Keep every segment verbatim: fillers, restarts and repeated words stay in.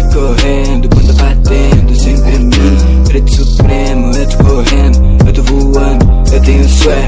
correndo, bunda batendo, sempre em mim. Preto supremo, eu tô correndo, eu tô voando, eu tenho swag,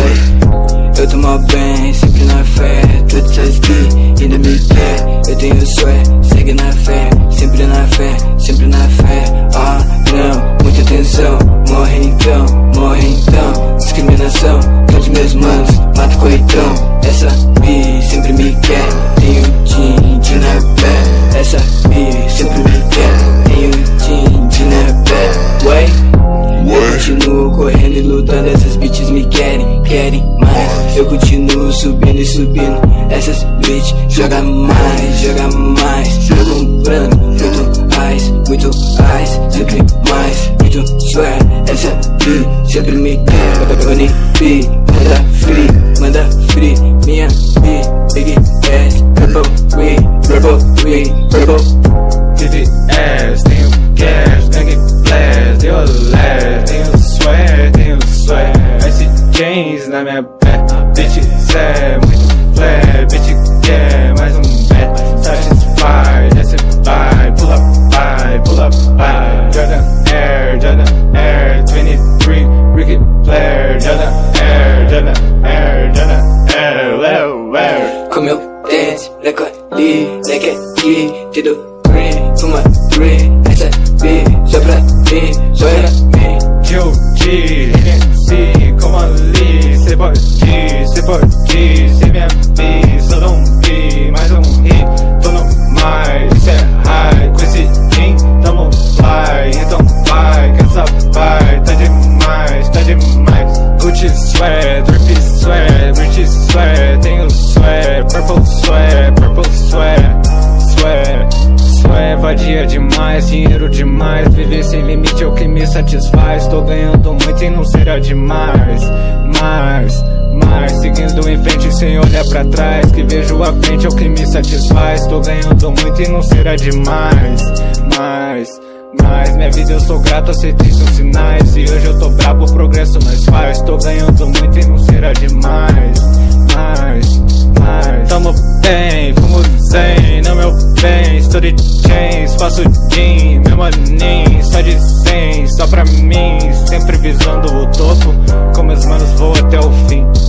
way. Eu tô mal bem, sempre na fé. Todas essas que ainda me quer. Eu tenho swag, segue na fé. Sempre na fé, sempre na fé. Ah, não, muita atenção. Morre então, morre então. Discriminação, todos meus manos, mata coitão. Essa bi sempre me quer. Tenho din, din na pé. Essa bi sempre me quer. Tenho din, din na pé. Way. Eu continuo correndo e lutando, essas bitches me querem, querem mais. Eu continuo subindo e subindo, essas bitches joga mais, joga mais. Eu comprando muito ice, muito ice, sempre mais, muito swear. Essa bitch sempre me quer. Money B, manda free, manda free. Minha B, big ass, purple free, purple free, purple. T V S, tenho cash, gangue flash, deu last. Tenho sweat, tenho sweat. Ice chains na minha pé. Bitch, cê muito flare. Bitch, quer mais um bet. Satisfied, desce vai. Pula vai, pula vai. Jordan Air, Jordan Air. vinte e três, Ricky Flair. Jordan Air, Jordan Air, Jordan Air. Well, well. Com meu dance, recolhi, leque aqui, tudo green, uma green. Essa B, só pra mim, só era mim. Joe G, N C, como ali. Cê pode, cê pode, cê me abrir. Só dá um bi, mais um hit. Tô no mais, isso é high. Com esse jean, tamo fly. Então vai, que essa vai. Tá demais, tá demais. Gucci sweat, drippy sweat, British sweat. Tenho sweat, purple sweat, purple sweat. Sweat, sweat, vadia demais, dinheiro demais. Viver sem limite é o que me satisfaz. Tô ganhando muito e não será demais. Mais, mais, seguindo em frente sem olhar pra trás. Que vejo à frente é o que me satisfaz. Tô ganhando muito e não será demais. Mais, mais, minha vida eu sou grato, aceitei seus sinais. E hoje eu tô brabo, o progresso nós faz. Tô ganhando muito e não será demais. Mais, mais, tamo bem, fumo zen, não meu bem. Story chains, faço jean, meu maninho, só de cem, só pra mim. Sempre visando o topo, com meus manos vou até o fim.